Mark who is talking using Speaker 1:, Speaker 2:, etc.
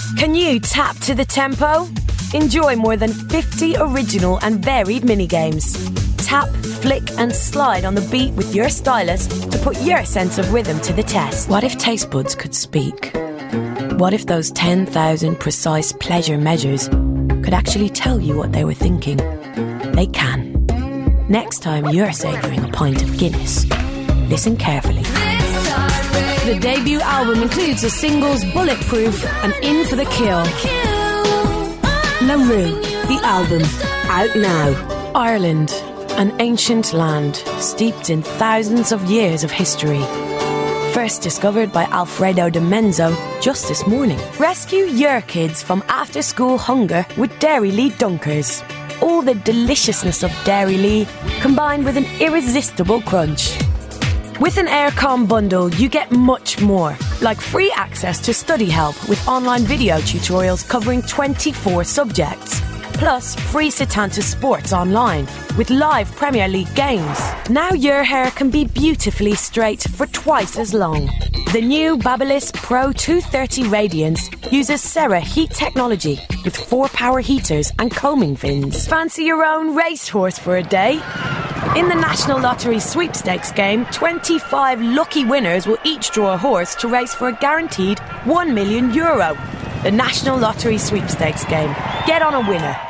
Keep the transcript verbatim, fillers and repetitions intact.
Speaker 1: Can you tap to the tempo? Enjoy more than fifty original and varied minigames. Tap, flick and slide on the beat with your stylus to put your sense of rhythm to the test. What if taste buds could speak? What if those ten thousand precise pleasure measures could actually tell you what they were thinking? They can. Next time you're savouring a pint of Guinness, listen carefully. The debut album includes the singles Bulletproof and In for the Kill. La Rue, the album, out now. Ireland, an ancient land steeped in thousands of years of history. First discovered by Alfredo de Menzo just this morning. Rescue your kids from after-school hunger with Dairylee Dunkers. All the deliciousness of Dairylee combined with an irresistible crunch. With an Aircom bundle, you get much more, like free access to study help with online video tutorials covering twenty-four subjects, plus free Setanta Sports online with live Premier League games. Now your hair can be beautifully straight for twice as long. The new Babyliss Pro two thirty Radiance uses Cera heat technology with four power heaters and combing fins. Fancy your own racehorse for a day? In the National Lottery Sweepstakes game, twenty-five lucky winners will each draw a horse to race for a guaranteed one million euro. The National Lottery Sweepstakes game. Get on a winner.